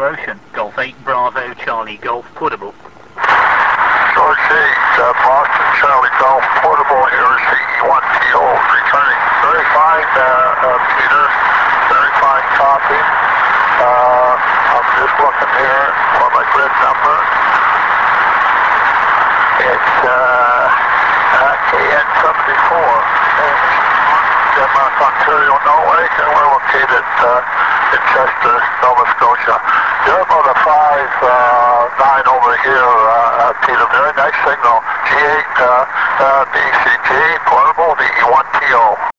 Ocean. Golf 8 Bravo Charlie Golf Portable. George 8, Boston Charlie Golf Portable here, CE1TO, returning very fine, Peter, very fine copy. I'm just looking here for my grid number. It's KN74, Denmark, Ontario, Norway, and we're located in Chester, Nova Scotia. You're about a 5-9 over here, Peter. Very nice signal. G8 BCG Portable, the E1TO.